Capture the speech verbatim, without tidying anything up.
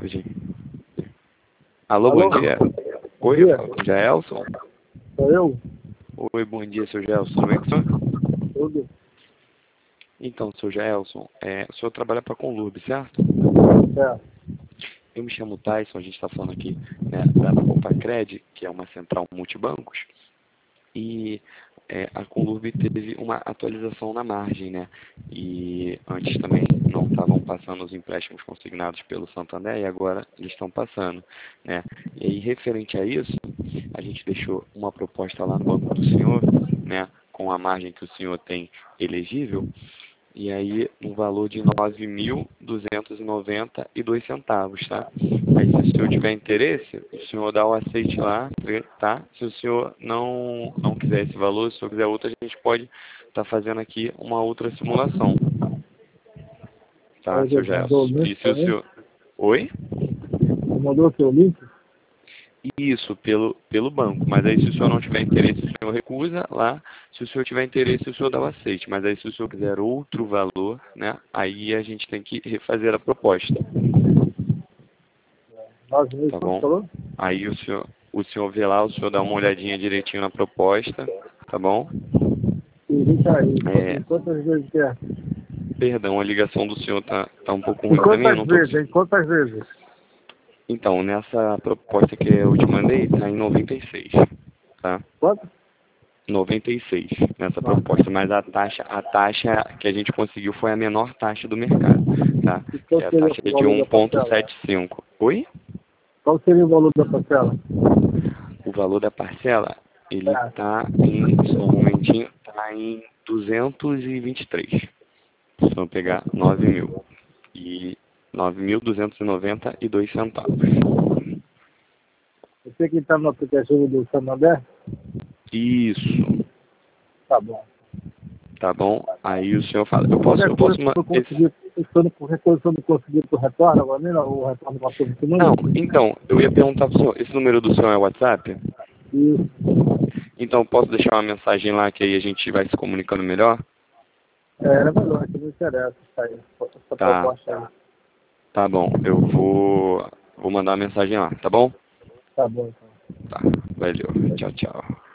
tarde. Alô, Alô? bom dia. Bom Oi, eu dia. falo com o Jaelson. Sou eu? Oi, bom dia, seu Jaelson. Tudo bem com o senhor? Tudo? Então, seu Jaelson, é, o senhor trabalha para a Conlurb, certo? É. Eu me chamo Tyson, a gente está falando aqui, né, da Copacred, que é uma central multibancos, e é, a Conlurb teve uma atualização na margem, né? E antes também não estavam passando os empréstimos consignados pelo Santander e agora eles estão passando, né? E aí, referente a isso, a gente deixou uma proposta lá no banco do senhor, né? Com a margem que o senhor tem elegível, e aí no valor de nove mil duzentos e noventa e dois centavos, tá? Aí se o senhor tiver interesse, o senhor dá o aceite lá, tá? Se o senhor não, não quiser esse valor, se o senhor quiser outro, a gente pode estar fazendo aqui uma outra simulação, tá, Aí seu ele mandou o Gerson? link E se pra o mim? senhor... Oi? Ele mandou o seu link? Isso, pelo, pelo banco. Mas aí se o senhor não tiver interesse, o senhor recusa lá. Se o senhor tiver interesse, o senhor dá o aceite. Mas aí se o senhor quiser outro valor, né, aí a gente tem que refazer a proposta, Nove mil, tá quanto bom? falou? Aí o senhor, o senhor vê lá, o senhor dá uma olhadinha direitinho na proposta, tá bom? E vem cá aí. É, Em quantas vezes que é? perdão, a ligação do senhor tá, tá um pouco Em ruim para mim, eu quantas não tô vezes? Em conseguindo. quantas vezes? Então, nessa proposta que eu te mandei, tá em noventa e seis, tá? Quanto? noventa e seis nessa Não. proposta, mas a taxa, a taxa que a gente conseguiu foi a menor taxa do mercado, tá? E Que qual é a seria taxa o de valor da parcela? um vírgula setenta e cinco. Oi? Qual seria o valor da parcela? O valor da parcela, ele É. tá em, só um momentinho, tá em duzentos e vinte e três. Se eu pegar nove mil. E nove mil duzentos e noventa e dois centavos. Você que está no aplicativo do Santander? Isso, Tá bom. tá bom? Aí o senhor fala, eu posso, Qualquer eu coisa, posso, se ma- eu esse, conseguir, se eu não, qualquer coisa, se eu não conseguir, tu retorna pra mim, não? O retorno passou por esse não, número? então, eu ia perguntar pro senhor, esse número do senhor é WhatsApp? Isso. Então, posso deixar uma mensagem lá que aí a gente vai se comunicando melhor? É, era melhor, que não interessa isso aí, essa Tá, proposta aí. tá bom. Eu vou, vou mandar uma mensagem lá, tá bom? Tá bom, então. Tá, valeu. Tchau, tchau.